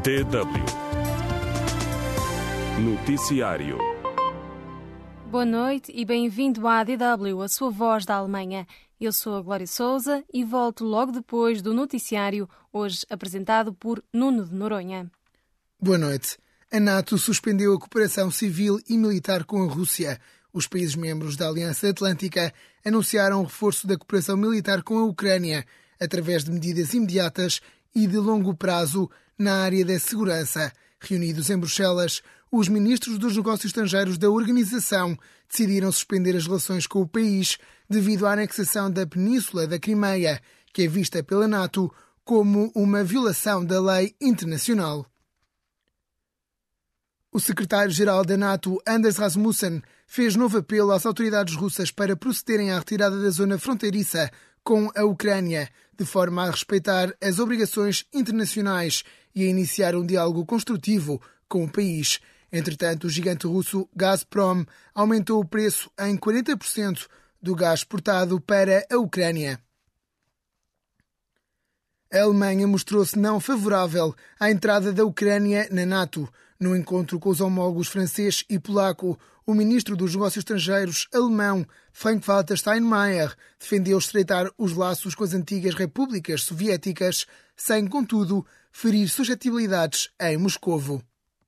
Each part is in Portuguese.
DW Noticiário. Boa noite e bem-vindo à DW, a sua voz da Alemanha. Eu sou a Glória Sousa e volto logo depois do noticiário, hoje apresentado por Nuno de Noronha. Boa noite. A NATO suspendeu a cooperação civil e militar com a Rússia. Os países membros da Aliança Atlântica anunciaram o reforço da cooperação militar com a Ucrânia, através de medidas imediatas e de longo prazo na área da segurança. Reunidos em Bruxelas, os ministros dos negócios estrangeiros da organização decidiram suspender as relações com o país devido à anexação da Península da Crimeia, que é vista pela NATO como uma violação da lei internacional. O secretário-geral da NATO, Anders Rasmussen, fez novo apelo às autoridades russas para procederem à retirada da zona fronteiriça com a Ucrânia, de forma a respeitar as obrigações internacionais e a iniciar um diálogo construtivo com o país. Entretanto, o gigante russo Gazprom aumentou o preço em 40% do gás exportado para a Ucrânia. A Alemanha mostrou-se não favorável à entrada da Ucrânia na NATO. No encontro com os homólogos francês e polaco, o ministro dos Negócios Estrangeiros alemão, Frank-Walter Steinmeier, defendeu estreitar os laços com as antigas repúblicas soviéticas, sem, contudo, ferir suscetibilidades em Moscovo.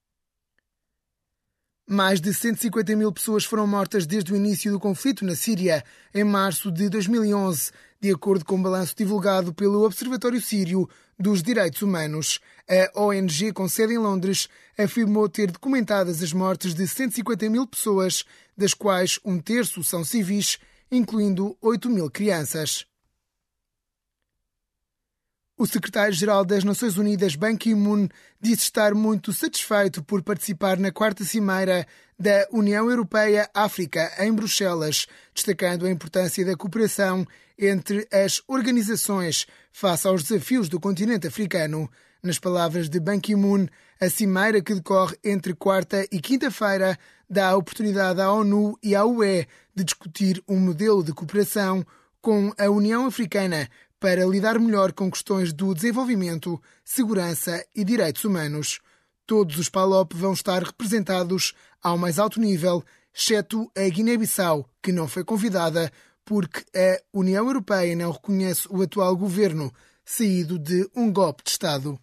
Mais de 150 mil pessoas foram mortas desde o início do conflito na Síria, em março de 2011, de acordo com o balanço divulgado pelo Observatório Sírio dos Direitos Humanos. A ONG, com sede em Londres, afirmou ter documentadas as mortes de 150 mil pessoas, das quais um terço são civis, incluindo 8 mil crianças. O secretário-geral das Nações Unidas, Ban Ki-moon, disse estar muito satisfeito por participar na 4ª Cimeira da União Europeia-África em Bruxelas, destacando a importância da cooperação entre as organizações face aos desafios do continente africano. Nas palavras de Ban Ki-moon, a cimeira que decorre entre quarta e quinta-feira dá a oportunidade à ONU e à UE de discutir um modelo de cooperação com a União Africana para lidar melhor com questões do desenvolvimento, segurança e direitos humanos. Todos os PALOP vão estar representados ao mais alto nível, exceto a Guiné-Bissau, que não foi convidada porque a União Europeia não reconhece o atual governo, saído de um golpe de Estado.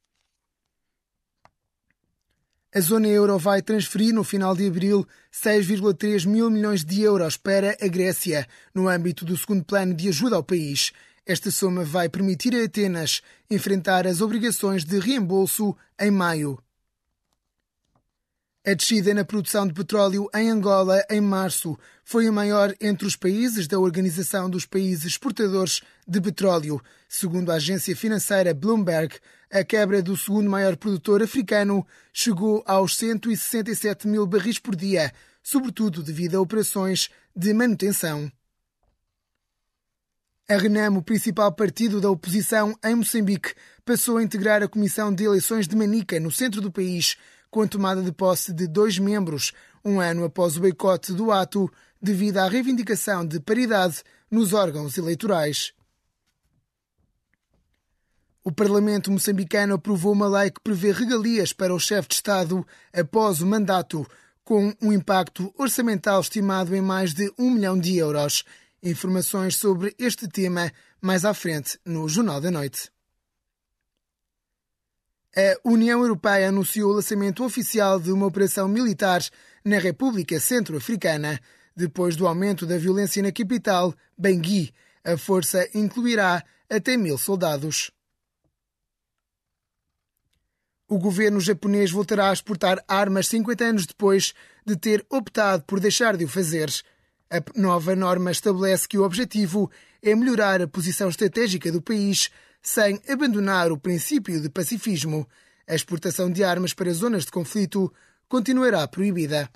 A zona euro vai transferir no final de abril 6,3 mil milhões de euros para a Grécia, no âmbito do segundo plano de ajuda ao país. Esta soma vai permitir a Atenas enfrentar as obrigações de reembolso em maio. A descida na produção de petróleo em Angola em março foi a maior entre os países da Organização dos Países Exportadores de Petróleo. Segundo a agência financeira Bloomberg, a quebra do segundo maior produtor africano chegou aos 167 mil barris por dia, sobretudo devido a operações de manutenção. A Renamo, principal partido da oposição em Moçambique, passou a integrar a Comissão de Eleições de Manica, no centro do país, com a tomada de posse de 2 membros, um ano após o boicote do ato, devido à reivindicação de paridade nos órgãos eleitorais. O Parlamento moçambicano aprovou uma lei que prevê regalias para o chefe de Estado após o mandato, com um impacto orçamental estimado em mais de 1 milhão de euros. Informações sobre este tema mais à frente no Jornal da Noite. A União Europeia anunciou o lançamento oficial de uma operação militar na República Centro-Africana. Depois do aumento da violência na capital, Bangui, a força incluirá até 1.000 soldados. O governo japonês voltará a exportar armas 50 anos depois de ter optado por deixar de o fazer. A nova norma estabelece que o objetivo é melhorar a posição estratégica do país sem abandonar o princípio de pacifismo. A exportação de armas para zonas de conflito continuará proibida.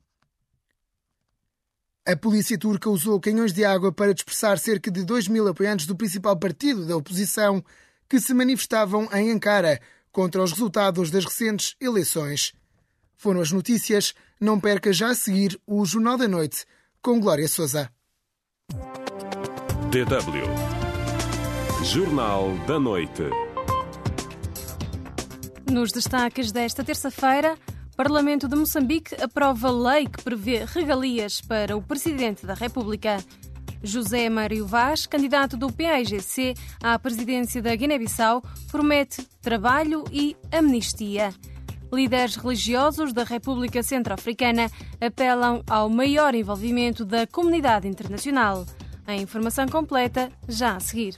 A polícia turca usou canhões de água para dispersar cerca de 2.000 apoiantes do principal partido da oposição que se manifestavam em Ankara contra os resultados das recentes eleições. Foram as notícias. Não perca já a seguir o Jornal da Noite, com Glória Sousa. DW Jornal da Noite. Nos destaques desta terça-feira, o Parlamento de Moçambique aprova lei que prevê regalias para o Presidente da República. José Mário Vaz, candidato do PAIGC à presidência da Guiné-Bissau, promete trabalho e amnistia. Líderes religiosos da República Centro-Africana apelam ao maior envolvimento da comunidade internacional. A informação completa já a seguir.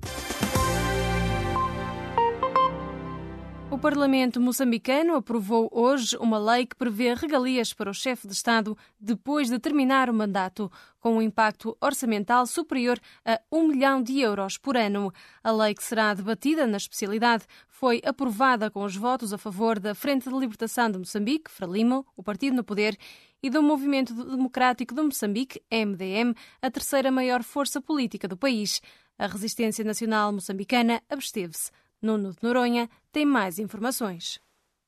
O Parlamento moçambicano aprovou hoje uma lei que prevê regalias para o chefe de Estado depois de terminar o mandato, com um impacto orçamental superior a 1 milhão de euros por ano. A lei, que será debatida na especialidade, foi aprovada com os votos a favor da Frente de Libertação de Moçambique, Frelimo, o partido no poder, e do Movimento Democrático de Moçambique, MDM, a terceira maior força política do país. A Resistência Nacional Moçambicana absteve-se. Nuno de Noronha tem mais informações.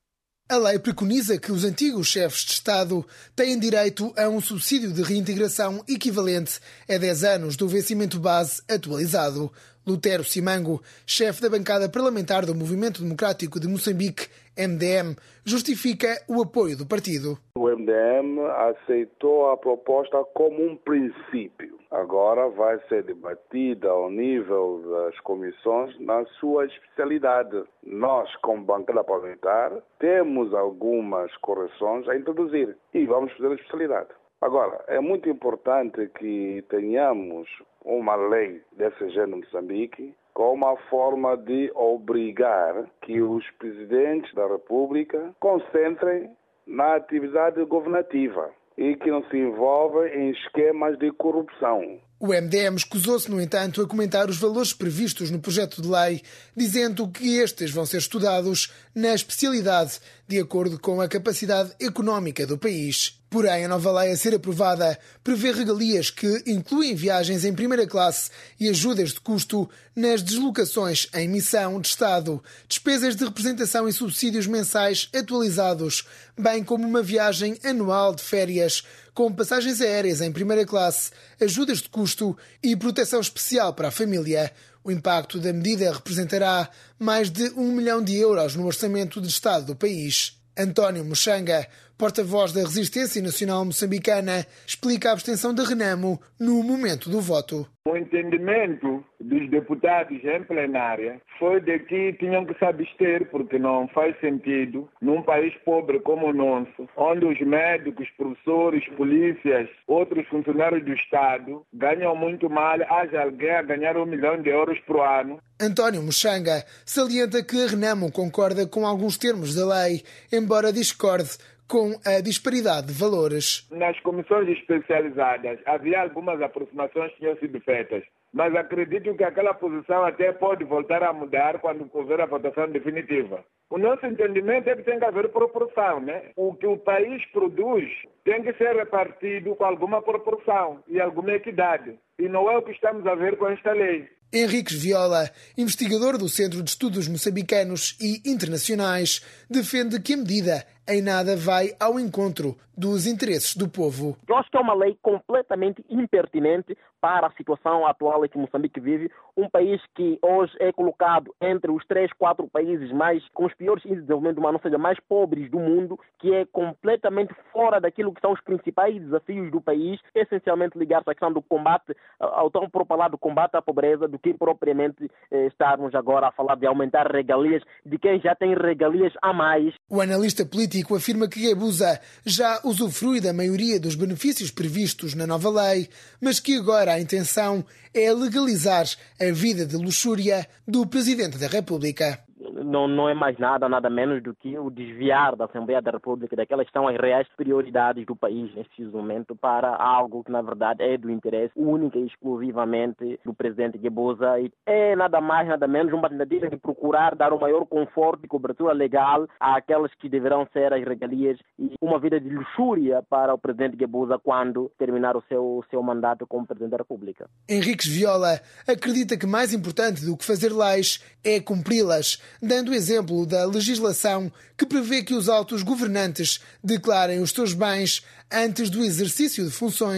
A lei preconiza que os antigos chefes de Estado têm direito a um subsídio de reintegração equivalente a 10 anos do vencimento base atualizado. Lutero Simango, chefe da bancada parlamentar do Movimento Democrático de Moçambique, MDM, justifica o apoio do partido. O MDM aceitou a proposta como um princípio. Agora vai ser debatida ao nível das comissões na sua especialidade. Nós, como bancada parlamentar, temos algumas correções a introduzir e vamos fazer a especialidade. Agora, é muito importante que tenhamos uma lei desse gênero em Moçambique com uma forma de obrigar que os presidentes da República concentrem na atividade governativa e que não se envolvem em esquemas de corrupção. O MDM escusou-se, no entanto, a comentar os valores previstos no projeto de lei, dizendo que estes vão ser estudados na especialidade, de acordo com a capacidade económica do país. Porém, a nova lei a ser aprovada prevê regalias que incluem viagens em primeira classe e ajudas de custo nas deslocações em missão de Estado, despesas de representação e subsídios mensais atualizados, bem como uma viagem anual de férias, com passagens aéreas em primeira classe, ajudas de custo e proteção especial para a família. O impacto da medida representará mais de 1 milhão de euros no orçamento de Estado do país. António Muxanga, porta-voz da Resistência Nacional Moçambicana, explica a abstenção da Renamo no momento do voto. O entendimento dos deputados em plenária foi de que tinham que se abster, porque não faz sentido, num país pobre como o nosso, onde os médicos, professores, polícias, outros funcionários do Estado ganham muito mal, haja alguém a ganhar 1 milhão de euros por ano. António Muxanga salienta que a Renamo concorda com alguns termos da lei, embora discorde com a disparidade de valores. Nas comissões especializadas havia algumas aproximações que tinham sido feitas, mas acredito que aquela posição até pode voltar a mudar quando houver a votação definitiva. O nosso entendimento é que tem que haver proporção, né? O que o país produz tem que ser repartido com alguma proporção e alguma equidade. E não é o que estamos a ver com esta lei. Henriques Viola, investigador do Centro de Estudos Moçambicanos e Internacionais, defende que a medida em nada vai ao encontro dos interesses do povo. Eu acho que é uma lei completamente impertinente para a situação atual em que Moçambique vive, um país que hoje é colocado entre os 3, 4 países mais com os piores índices de desenvolvimento humano, ou seja, mais pobres do mundo, que é completamente fora daquilo que são os principais desafios do país, essencialmente ligados à questão do combate, ao tão propalado combate à pobreza, do que propriamente estarmos agora a falar de aumentar regalias de quem já tem regalias a mais. O analista político afirma que Guebuza já usufrui da maioria dos benefícios previstos na nova lei, mas que agora a intenção é legalizar a vida de luxúria do Presidente da República. Não é mais nada menos do que o desviar da Assembleia da República daquelas que são as reais prioridades do país neste momento para algo que, na verdade, é do interesse único e exclusivamente do presidente Guebuza. E é nada mais, nada menos uma tentativa de procurar dar o maior conforto e cobertura legal àquelas que deverão ser as regalias e uma vida de luxúria para o presidente Guebuza quando terminar o seu mandato como presidente da República. Henriques Viola acredita que mais importante do que fazer leis é cumpri-las, dando exemplo da legislação que prevê que os altos governantes declarem os seus bens antes do exercício de funções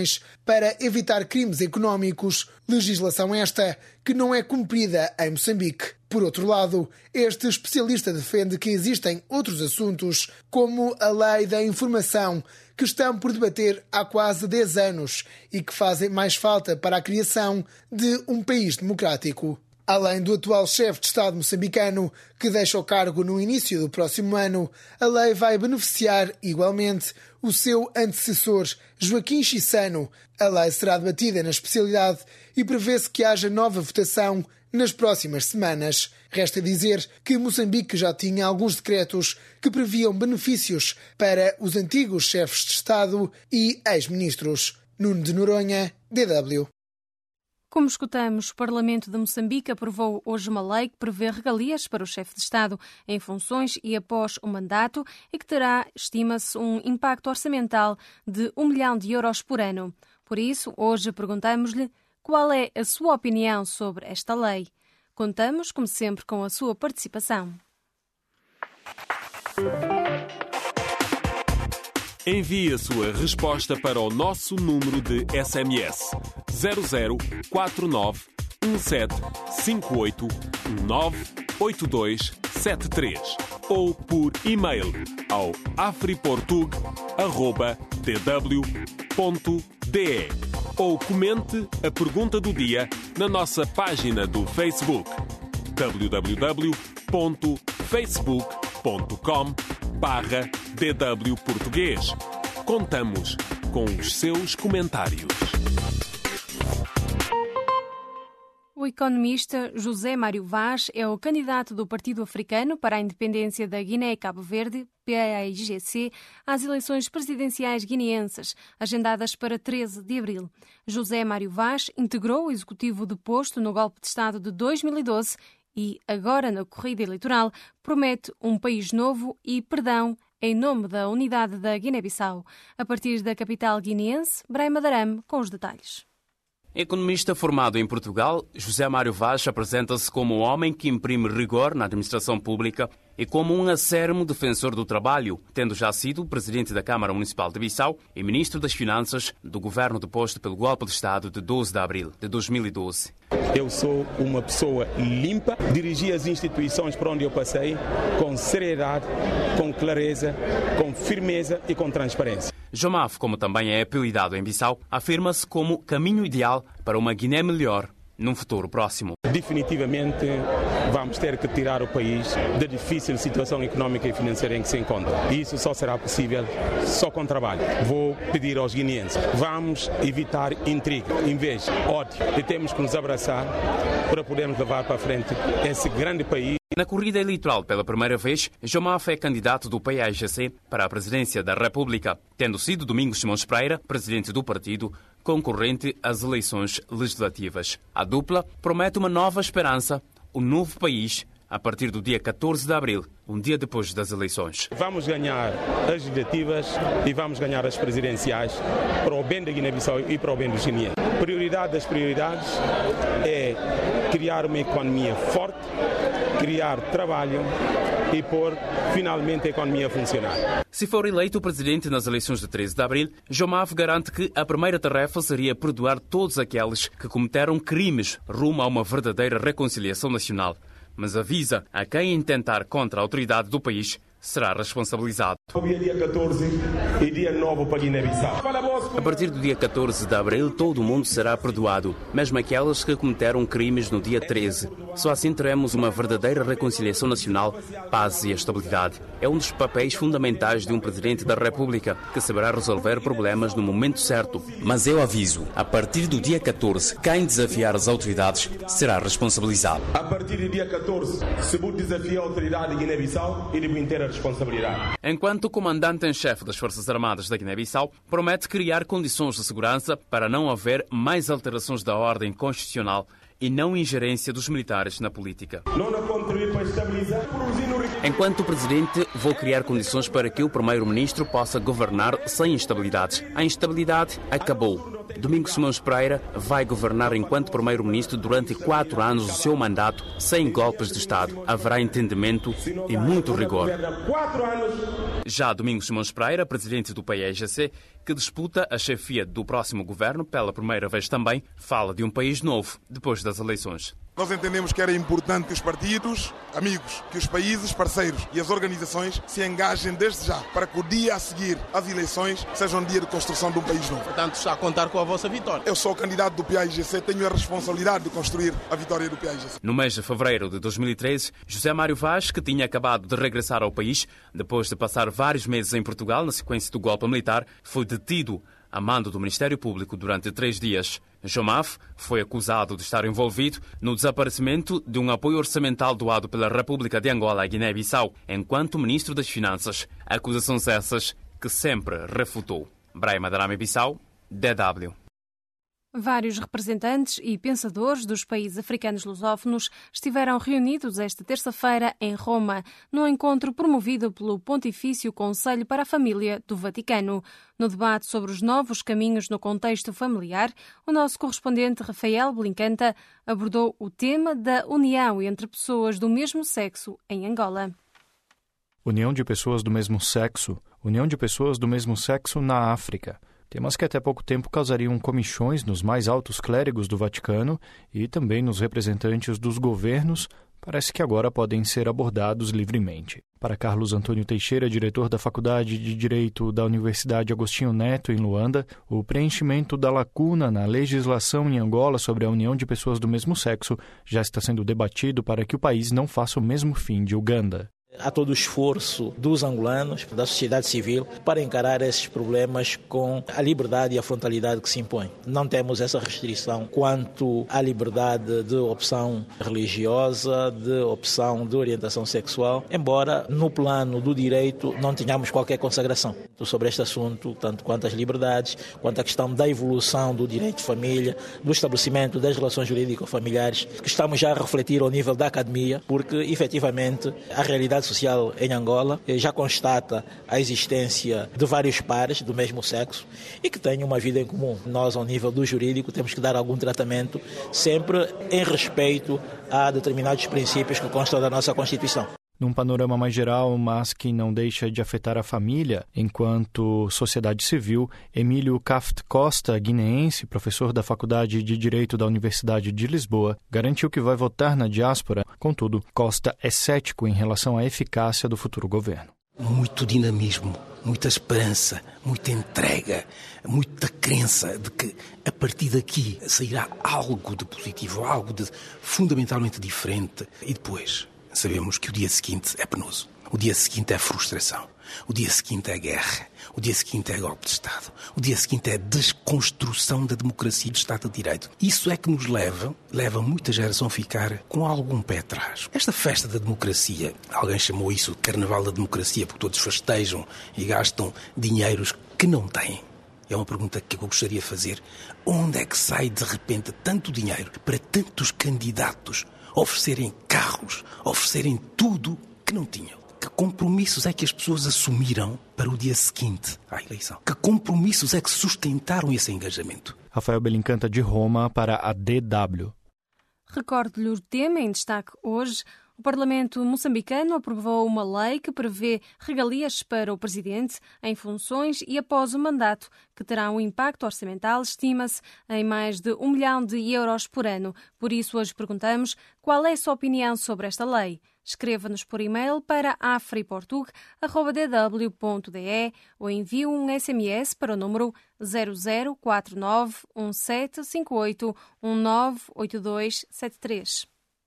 para evitar crimes económicos, legislação esta que não é cumprida em Moçambique. Por outro lado, este especialista defende que existem outros assuntos, como a lei da informação, que estão por debater há quase 10 anos e que fazem mais falta para a criação de um país democrático. Além do atual chefe de Estado moçambicano, que deixa o cargo no início do próximo ano, a lei vai beneficiar igualmente o seu antecessor, Joaquim Chissano. A lei será debatida na especialidade e prevê-se que haja nova votação nas próximas semanas. Resta dizer que Moçambique já tinha alguns decretos que previam benefícios para os antigos chefes de Estado e ex-ministros. Nuno de Noronha, DW. Como escutamos, o Parlamento de Moçambique aprovou hoje uma lei que prevê regalias para o chefe de Estado em funções e após o mandato e que terá, estima-se, um impacto orçamental de 1 milhão de euros por ano. Por isso, hoje perguntamos-lhe qual é a sua opinião sobre esta lei. Contamos, como sempre, com a sua participação. Envie a sua resposta para o nosso número de SMS 00491758198273 ou por e-mail ao afriportug@dw.de ou comente a pergunta do dia na nossa página do Facebook www.facebook.com/DW Português. Contamos com os seus comentários. O economista José Mário Vaz é o candidato do Partido Africano para a Independência da Guiné e Cabo Verde, PAIGC, às eleições presidenciais guineenses, agendadas para 13 de abril. José Mário Vaz integrou o executivo deposto no golpe de Estado de 2012 e, agora na corrida eleitoral, promete um país novo e perdão em nome da unidade da Guiné-Bissau. A partir da capital guineense, Brahima Darame com os detalhes. Economista formado em Portugal, José Mário Vaz apresenta-se como um homem que imprime rigor na administração pública e como um acérrimo defensor do trabalho, tendo já sido presidente da Câmara Municipal de Bissau e ministro das Finanças do governo deposto pelo golpe de Estado de 12 de abril de 2012. Eu sou uma pessoa limpa, dirigi as instituições por onde eu passei com seriedade, com clareza, com firmeza e com transparência. Jomaf, como também é apelidado em Bissau, afirma-se como caminho ideal para uma Guiné melhor num futuro próximo. Definitivamente vamos ter que tirar o país da difícil situação económica e financeira em que se encontra. E isso só será possível só com trabalho. Vou pedir aos guineenses, vamos evitar intriga, em vez de ódio, e temos que nos abraçar para podermos levar para a frente esse grande país. Na corrida eleitoral pela primeira vez, Jomaf é candidato do PAIGC para a presidência da República, tendo sido Domingos Simões Pereira, presidente do partido, concorrente às eleições legislativas. A dupla promete uma nova esperança, um novo país, a partir do dia 14 de abril, um dia depois das eleições. Vamos ganhar as legislativas e vamos ganhar as presidenciais para o bem da Guiné-Bissau e para o bem dos guineenses. Prioridade das prioridades é criar uma economia forte, criar trabalho e pôr finalmente a economia a funcionar. Se for eleito presidente nas eleições de 13 de abril, Jomaf garante que a primeira tarefa seria perdoar todos aqueles que cometeram crimes rumo a uma verdadeira reconciliação nacional. Mas avisa a quem intentar contra a autoridade do país será responsabilizado. Dia 14 e dia 9 para Guiné-Bissau. A partir do dia 14 de abril, todo o mundo será perdoado, mesmo aquelas que cometeram crimes no dia 13. Só assim teremos uma verdadeira reconciliação nacional, paz e estabilidade. É um dos papéis fundamentais de um presidente da República, que saberá resolver problemas no momento certo. Mas eu aviso, a partir do dia 14, quem desafiar as autoridades será responsabilizado. A partir do dia 14, se vou desafiar a autoridade de Guiné-Bissau, ele vai ter a responsabilidade. Enquanto o comandante em chefe das Forças Armadas da Guiné-Bissau promete criar condições de segurança para não haver mais alterações da ordem constitucional e não ingerência dos militares na política. Enquanto presidente, vou criar condições para que o primeiro-ministro possa governar sem instabilidades. A instabilidade acabou. Domingos Simões Pereira vai governar enquanto primeiro-ministro durante 4 anos do seu mandato, sem golpes de Estado. Haverá entendimento e muito rigor. Já Domingos Simões Pereira, presidente do PAIGC, que disputa a chefia do próximo governo pela primeira vez também, fala de um país novo depois das eleições. Nós entendemos que era importante que os partidos, amigos, que os países, parceiros e as organizações se engajem desde já para que o dia a seguir às eleições seja um dia de construção de um país novo. Portanto, está a contar com a vossa vitória. Eu sou o candidato do PAIGC, tenho a responsabilidade de construir a vitória do PAIGC. No mês de fevereiro de 2013, José Mário Vaz, que tinha acabado de regressar ao país, depois de passar vários meses em Portugal na sequência do golpe militar, foi detido a mando do Ministério Público durante 3 dias. Jomaf foi acusado de estar envolvido no desaparecimento de um apoio orçamental doado pela República de Angola à Guiné-Bissau, enquanto Ministro das Finanças. Acusações essas que sempre refutou. Braima Darame-Bissau, DW. Vários representantes e pensadores dos países africanos lusófonos estiveram reunidos esta terça-feira em Roma, num encontro promovido pelo Pontifício Conselho para a Família do Vaticano. No debate sobre os novos caminhos no contexto familiar, o nosso correspondente Rafael Blincanta abordou o tema da união entre pessoas do mesmo sexo em Angola. União de pessoas do mesmo sexo na África. Temas que até pouco tempo causariam comichões nos mais altos clérigos do Vaticano e também nos representantes dos governos, parece que agora podem ser abordados livremente. Para Carlos Antônio Teixeira, diretor da Faculdade de Direito da Universidade Agostinho Neto, em Luanda, o preenchimento da lacuna na legislação em Angola sobre a união de pessoas do mesmo sexo já está sendo debatido para que o país não faça o mesmo fim de Uganda. Há todo o esforço dos angolanos, da sociedade civil, para encarar esses problemas com a liberdade e a frontalidade que se impõe. Não temos essa restrição quanto à liberdade de opção religiosa, de opção de orientação sexual, embora no plano do direito não tenhamos qualquer consagração sobre este assunto, tanto quanto às liberdades, quanto à questão da evolução do direito de família, do estabelecimento das relações jurídico-familiares, que estamos já a refletir ao nível da academia, porque efetivamente a realidade social em Angola já constata a existência de vários pares do mesmo sexo e que têm uma vida em comum. Nós, ao nível do jurídico, temos que dar algum tratamento sempre em respeito a determinados princípios que constam da nossa Constituição. Num panorama mais geral, mas que não deixa de afetar a família, enquanto sociedade civil, Emílio Caft Costa, guineense, professor da Faculdade de Direito da Universidade de Lisboa, garantiu que vai votar na diáspora. Contudo, Costa é cético em relação à eficácia do futuro governo. Muito dinamismo, muita esperança, muita entrega, muita crença de que a partir daqui sairá algo de positivo, algo de fundamentalmente diferente. E depois sabemos que o dia seguinte é penoso. O dia seguinte é frustração. O dia seguinte é guerra. O dia seguinte é golpe de Estado. O dia seguinte é desconstrução da democracia e do Estado de Direito. Isso é que nos leva muita geração a ficar com algum pé atrás. Esta festa da democracia, alguém chamou isso de carnaval da democracia, porque todos festejam e gastam dinheiros que não têm. É uma pergunta que eu gostaria de fazer. Onde é que sai de repente tanto dinheiro para tantos candidatos oferecerem carros, oferecerem tudo que não tinham? Que compromissos é que as pessoas assumiram para o dia seguinte à eleição? Que compromissos é que sustentaram esse engajamento? Rafael Belincanta, de Roma, para a DW. Recordo-lhe o tema em destaque hoje. O Parlamento moçambicano aprovou uma lei que prevê regalias para o presidente em funções e após o mandato, que terá um impacto orçamental, estima-se, em mais de 1 milhão de euros por ano. Por isso, hoje perguntamos qual é a sua opinião sobre esta lei. Escreva-nos por e-mail para afriportug@dw.de ou envie um SMS para o número 0049 1758 198273.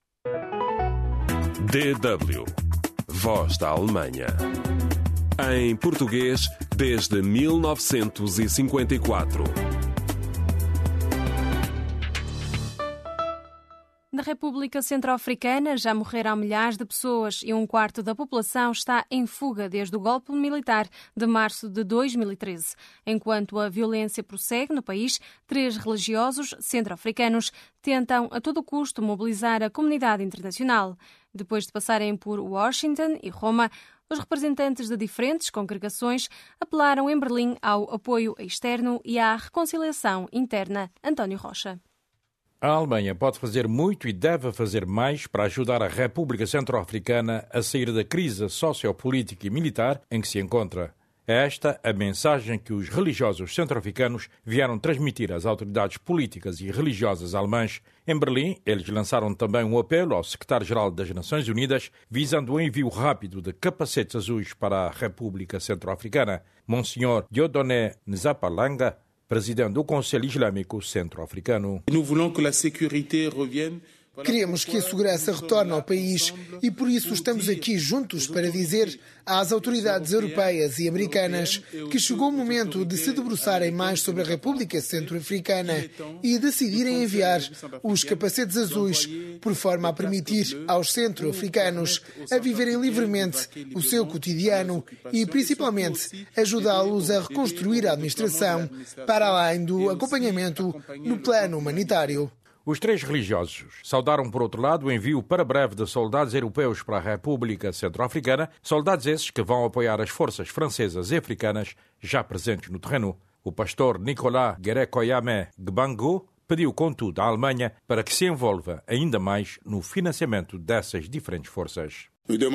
DW, Voz da Alemanha. Em português desde 1954. Na República Centro-Africana já morreram milhares de pessoas e 1/4 da população está em fuga desde o golpe militar de março de 2013. Enquanto a violência prossegue no país, 3 religiosos centro-africanos tentam a todo custo mobilizar a comunidade internacional. Depois de passarem por Washington e Roma, Os representantes de diferentes congregações apelaram em Berlim ao apoio externo e à reconciliação interna. António Rocha. A Alemanha pode fazer muito e deve fazer mais para ajudar a República Centro-Africana a sair da crise sociopolítica e militar em que se encontra. É esta a mensagem que os religiosos centro-africanos vieram transmitir às autoridades políticas e religiosas alemãs. Em Berlim, eles lançaram também um apelo ao secretário-geral das Nações Unidas visando o envio rápido de capacetes azuis para a República Centro-Africana. Monsenhor Dieudonné Nzapalanga, presidente do Conselho Islâmico Centro-Africano. Queremos que a segurança retorne ao país e por isso estamos aqui juntos para dizer às autoridades europeias e americanas que chegou o momento de se debruçarem mais sobre a República Centro-Africana e decidirem enviar os capacetes azuis por forma a permitir aos centro-africanos a viverem livremente o seu cotidiano e principalmente ajudá-los a reconstruir a administração para além do acompanhamento no plano humanitário. Os três religiosos saudaram, por outro lado, o envio para breve de soldados europeus para a República Centro-Africana, soldados esses que vão apoiar as forças francesas e africanas já presentes no terreno. O pastor Nicolas Gerekoyame Gbango pediu, contudo, à Alemanha para que se envolva ainda mais no financiamento dessas diferentes forças.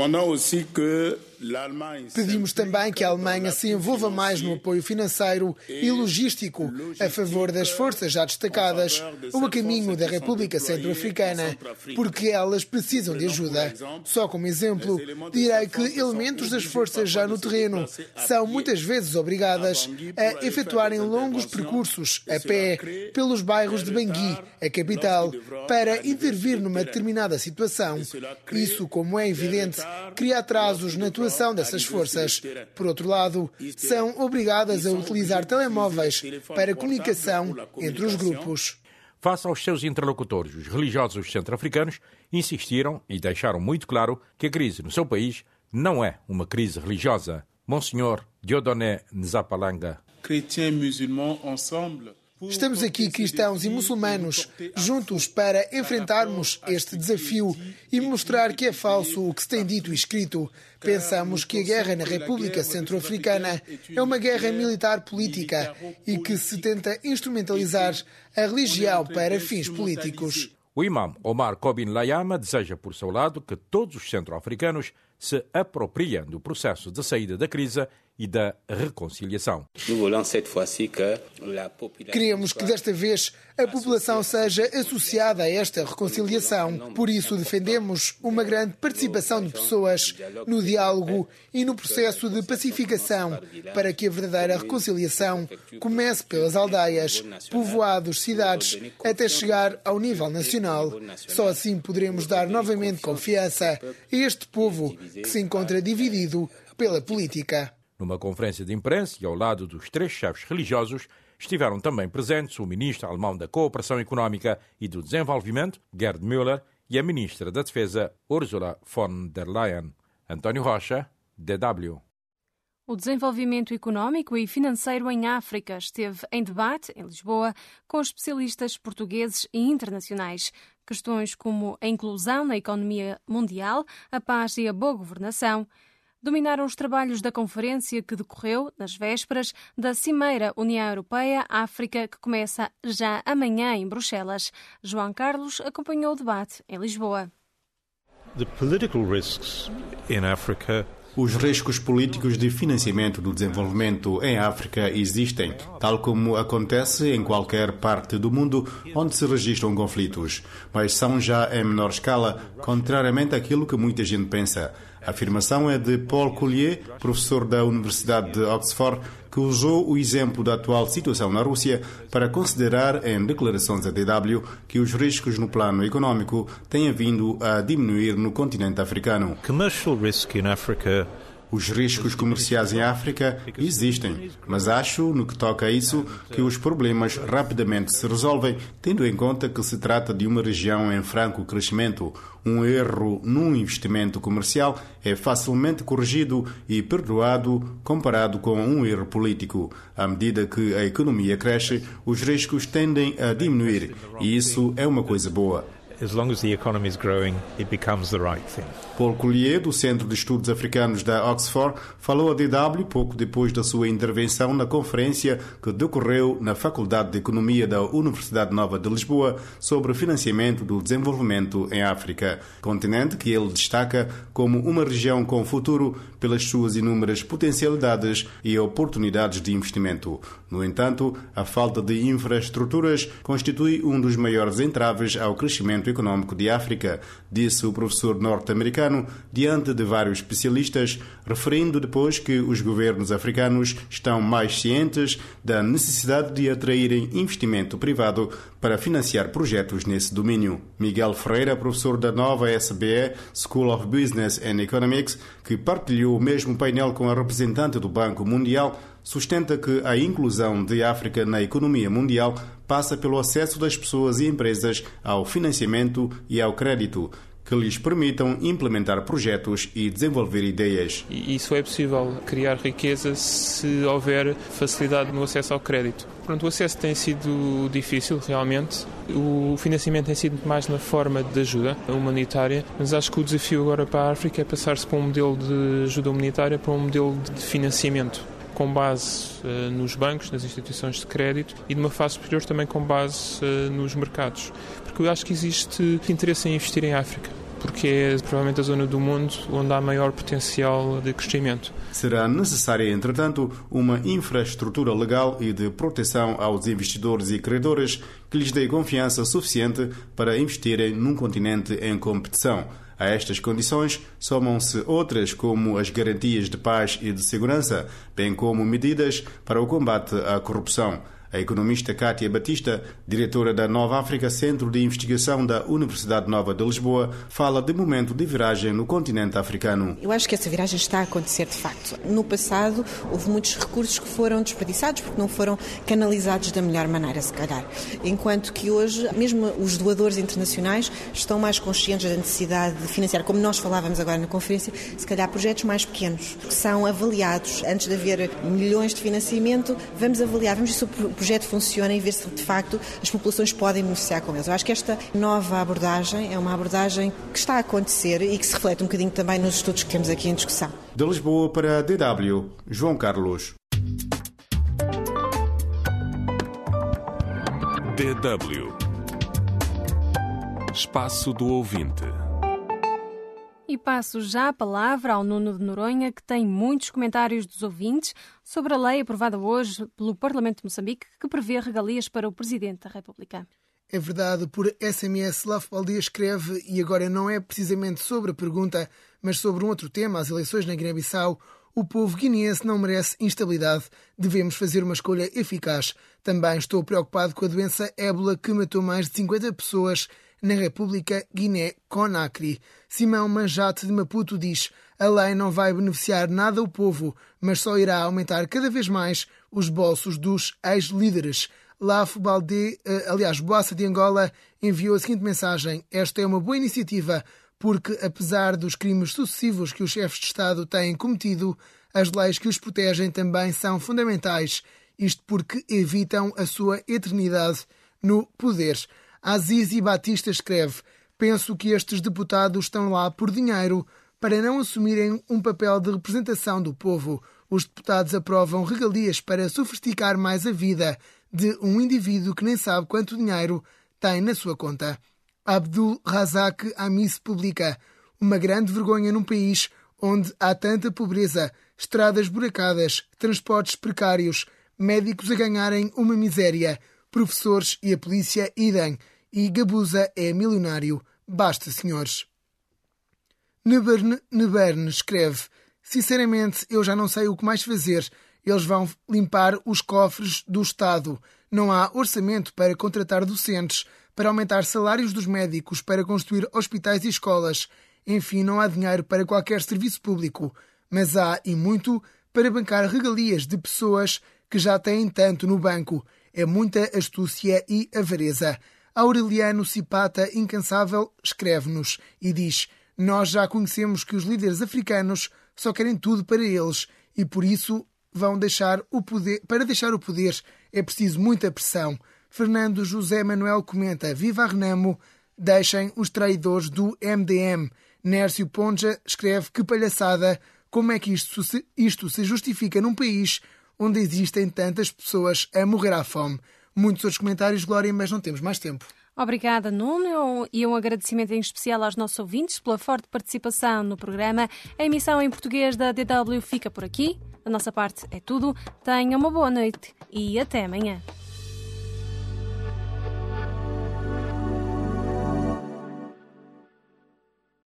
Pedimos também que a Alemanha se envolva mais no apoio financeiro e logístico a favor das forças já destacadas ou a caminho da República Centro-Africana, porque elas precisam de ajuda. Só como exemplo, direi que elementos das forças já no terreno são muitas vezes obrigadas a efetuarem longos percursos a pé pelos bairros de Bangui, a capital, para intervir numa determinada situação. Isso, como é evidente, cria atrasos na atuação dessas forças. Por outro lado, são obrigadas a utilizar telemóveis para comunicação entre os grupos. Face aos seus interlocutores, os religiosos centro-africanos insistiram e deixaram muito claro que a crise no seu país não é uma crise religiosa. Monsenhor Dieudonné Nzapalanga. Estamos aqui, cristãos e muçulmanos, juntos para enfrentarmos este desafio e mostrar que é falso o que se tem dito e escrito. Pensamos que a guerra na República Centro-Africana é uma guerra militar política e que se tenta instrumentalizar a religião para fins políticos. O imam Omar Kobin Layama deseja, por seu lado, que todos os centro-africanos se apropriem do processo de saída da crise e da reconciliação. Queremos que desta vez a população seja associada a esta reconciliação. Por isso defendemos uma grande participação de pessoas no diálogo e no processo de pacificação para que a verdadeira reconciliação comece pelas aldeias, povoados, cidades, até chegar ao nível nacional. Só assim poderemos dar novamente confiança a este povo que se encontra dividido pela política. Numa conferência de imprensa e ao lado dos três chefes religiosos, estiveram também presentes o ministro alemão da Cooperação Económica e do Desenvolvimento, Gerd Müller, e a ministra da Defesa, Ursula von der Leyen. António Rocha, DW. O desenvolvimento económico e financeiro em África esteve em debate, em Lisboa, com especialistas portugueses e internacionais. Questões como a inclusão na economia mundial, a paz e a boa governação dominaram os trabalhos da conferência que decorreu nas vésperas da Cimeira União Europeia-África, que começa já amanhã em Bruxelas. João Carlos acompanhou o debate em Lisboa. Os riscos políticos de financiamento do desenvolvimento em África existem, tal como acontece em qualquer parte do mundo onde se registram conflitos, mas são já em menor escala, contrariamente àquilo que muita gente pensa. A afirmação é de Paul Collier, professor da Universidade de Oxford, que usou o exemplo da atual situação na Rússia para considerar em declarações à DW que os riscos no plano econômico têm vindo a diminuir no continente africano. Os riscos comerciais em África existem, mas acho, no que toca a isso, que os problemas rapidamente se resolvem, tendo em conta que se trata de uma região em franco crescimento. Um erro num investimento comercial é facilmente corrigido e perdoado comparado com um erro político. À medida que a economia cresce, os riscos tendem a diminuir, e isso é uma coisa boa. as long as the economy is growing, it becomes the right thing. Paul Collier, do Centro de Estudos Africanos da Oxford, falou à DW pouco depois da sua intervenção na conferência que decorreu na Faculdade de Economia da Universidade Nova de Lisboa sobre o financiamento do desenvolvimento em África, continente que ele destaca como uma região com futuro pelas suas inúmeras potencialidades e oportunidades de investimento. No entanto, a falta de infraestruturas constitui um dos maiores entraves ao crescimento econômico de África, disse o professor norte-americano diante de vários especialistas, referindo depois que os governos africanos estão mais cientes da necessidade de atraírem investimento privado para financiar projetos nesse domínio. Miguel Ferreira, professor da nova SBE, School of Business and Economics, que partilhou o mesmo painel com a representante do Banco Mundial, sustenta que a inclusão de África na economia mundial passa pelo acesso das pessoas e empresas ao financiamento e ao crédito, que lhes permitam implementar projetos e desenvolver ideias. E isso é possível criar riqueza se houver facilidade no acesso ao crédito. Pronto, o acesso tem sido difícil, realmente. O financiamento tem sido mais na forma de ajuda humanitária, mas acho que o desafio agora para a África é passar-se para um modelo de ajuda humanitária para um modelo de financiamento, com base nos bancos, nas instituições de crédito e de uma fase superior também com base nos mercados. Porque eu acho que existe interesse em investir em África, porque é provavelmente a zona do mundo onde há maior potencial de crescimento. Será necessária, entretanto, uma infraestrutura legal e de proteção aos investidores e credores que lhes dê confiança suficiente para investirem num continente em competição. A estas condições somam-se outras como as garantias de paz e de segurança, bem como medidas para o combate à corrupção. A economista Cátia Batista, diretora da Nova África Centro de Investigação da Universidade Nova de Lisboa, fala de momento de viragem no continente africano. Eu acho que essa viragem está a acontecer de facto. No passado houve muitos recursos que foram desperdiçados porque não foram canalizados da melhor maneira, se calhar. Enquanto que hoje, mesmo os doadores internacionais estão mais conscientes da necessidade de financiar, como nós falávamos agora na conferência, se calhar projetos mais pequenos, que são avaliados. Antes de haver milhões de financiamento, vamos avaliar, vamos ver se o projeto funciona e ver se de facto as populações podem beneficiar com eles. Eu acho que esta nova abordagem é uma abordagem que está a acontecer e que se reflete um bocadinho também nos estudos que temos aqui em discussão. De Lisboa para a DW, João Carlos. DW Espaço do Ouvinte. E passo já a palavra ao Nuno de Noronha, que tem muitos comentários dos ouvintes sobre a lei aprovada hoje pelo Parlamento de Moçambique, que prevê regalias para o Presidente da República. É verdade, por SMS, Laf Baldia escreve, e agora não é precisamente sobre a pergunta, mas sobre um outro tema, as eleições na Guiné-Bissau. O povo guineense não merece instabilidade. Devemos fazer uma escolha eficaz. Também estou preocupado com a doença ébola que matou mais de 50 pessoas na República Guiné-Conakry. Simão Manjate de Maputo diz: a lei não vai beneficiar nada o povo, mas só irá aumentar cada vez mais os bolsos dos ex-líderes. Laf Balde, Boassa de Angola, enviou a seguinte mensagem: esta é uma boa iniciativa, porque apesar dos crimes sucessivos que os chefes de Estado têm cometido, as leis que os protegem também são fundamentais, isto porque evitam a sua eternidade no poder. Azizi Batista escreve: penso que estes deputados estão lá por dinheiro para não assumirem um papel de representação do povo. Os deputados aprovam regalias para sofisticar mais a vida de um indivíduo que nem sabe quanto dinheiro tem na sua conta. Abdul Razak Amis publica: uma grande vergonha num país onde há tanta pobreza, estradas buracadas, transportes precários, médicos a ganharem uma miséria, professores e a polícia idem, e Gabuza é milionário. Basta, senhores. Neberne escreve: sinceramente, eu já não sei o que mais fazer. Eles vão limpar os cofres do Estado. Não há orçamento para contratar docentes, para aumentar salários dos médicos, para construir hospitais e escolas. Enfim, não há dinheiro para qualquer serviço público. Mas há, e muito, para bancar regalias de pessoas que já têm tanto no banco. É muita astúcia e avareza. Aureliano Cipata, incansável, escreve-nos e diz: nós já conhecemos que os líderes africanos só querem tudo para eles e por isso vão deixar o poder. Para deixar o poder é preciso muita pressão. Fernando José Manuel comenta: viva a Renamo, deixem os traidores do MDM. Nércio Ponja escreve: que palhaçada, como é que isto se justifica num país onde existem tantas pessoas a morrer à fome? Muitos outros comentários, Glória, mas não temos mais tempo. Obrigada, Nuno, e um agradecimento em especial aos nossos ouvintes pela forte participação no programa. A emissão em português da DW fica por aqui. Da nossa parte é tudo. Tenha uma boa noite e até amanhã.